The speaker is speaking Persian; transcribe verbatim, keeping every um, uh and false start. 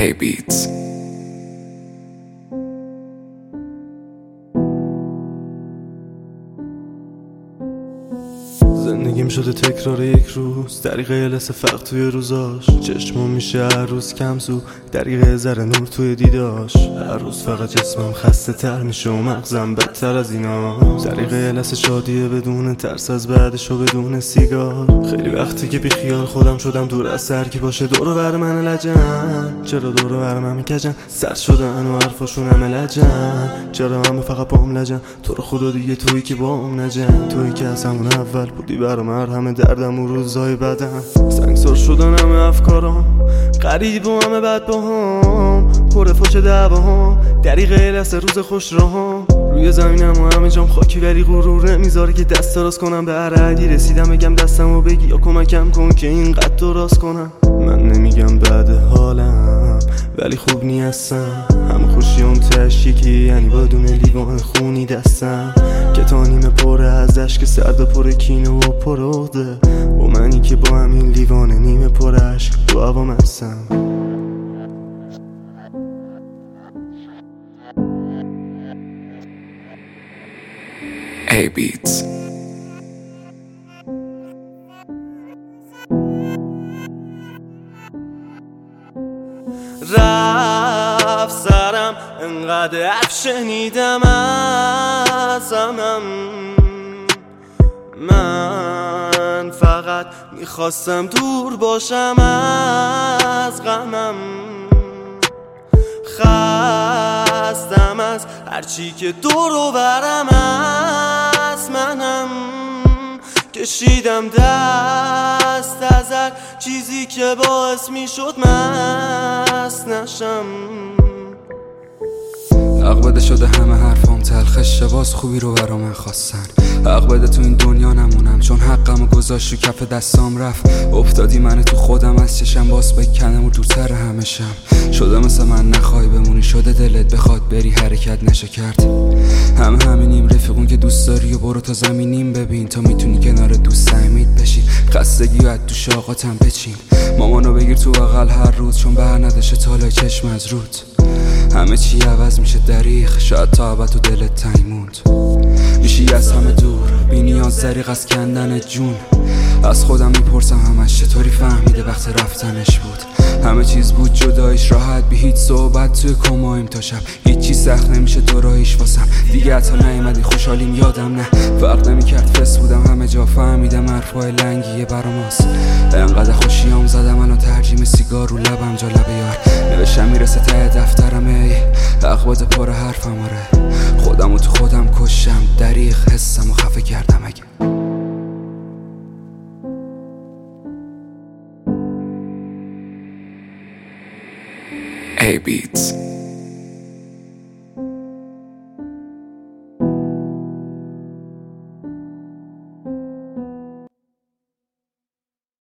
A beats. زندگیم شده تکرار یک روز، دریغه لسه فرق توی روزاش. چشمم میشه هر روز کم زو، دریغه ذره نور توی دیداش. هر روز فقط جسمم خسته تر میشه و مغزم بدتر از اینا. دریغه لسه شادیه بدون ترس از بعدش و بدون سیگار. خیلی وقتی که بی خیال خودم شدم دور از سر کی باشه دور بر من لجن. چرا دور بر من میکجن سر شدن و حرفاشون همه لجن. چرا همه فقط بام لجن تو رو خدا دیگه تویی که بام نجن. تویی که از همون اول بودی برام همه دردم و روزای بدم. سنگسار شدن همه افکارم، غریب و همه بد باهام، پر فوش دعواهام، دریغه لسه روز خوش راهام. روی زمینم و همه جام خاکی ولی غرور نمیذاره که دست دراز کنم به هر حدی رسیدم بگم دستمو بگی یا کمکم کن که اینقدر درست کنم. من نمیگم بعد حالم ولی خوب نیستم، همه خوشیام تشکی یعنی با دونه لیوان خونی دستم که تا نیمه پره از اشک سرد و پر کینه و پر عقده. و منی که با همین لیوان نیمه پر اشک تو هوام هستم. A beats. رفت سرم انقدر حرف شنیدم از همم، من فقط میخواستم دور باشم از غمم. خستم از هرچی که دور و برم از منم، کشیدم دست از هر چیزی که باعث میشد مست نشم. حق بده شده همه حرفام تلخشه، باز خوبی رو برا من خواستن. حق بده تو این دنیا نمونم چون حقمو گذاشت رو کف دستام رفت. افتادی من تو خودم از چشم باز بکنم و دورتر همه شم. شده مثل من نخوای بمونی، شده دلت بخواد بری حرکت نشه کرد. همه همینیم رفیقون که دوست داری و برو تا زمینیم ببین تا میتونی کنار دوست سعیمید بشین. خستگی و از دوش آقاتم بچین، مامانو بگیر تو بغل هر روز چون بر نداشه تالای چشم از رود. همه چی عوض میشه دریغ، شاید تا ابد تو دلت تنگ موند. میشی از همه دور بی نیاز دریغ از کندن جون. از خودم میپرسم همش چطوری فهمیده وقت رفتنش بود. همه چیز بود جدایش راحت بی هیچ صحبت توی کمایم تا شب. هیچی سخت نمیشه تو راهیش واسم دیگه، حتی نیومدی خوشحالیم یادم نه. فرق نمیکرد فس بودم همه جا فهمیدم حرفای لنگیه براماست. انقدر خوشیام زدم منو ترجیم سیگار رو لبم جا لب یار. نوشتم میرسه ته دفترم ای حق بده پر حرفم آره. خودمو تو خودم کشم دریغ حسم و خفه کردم اگه A beats.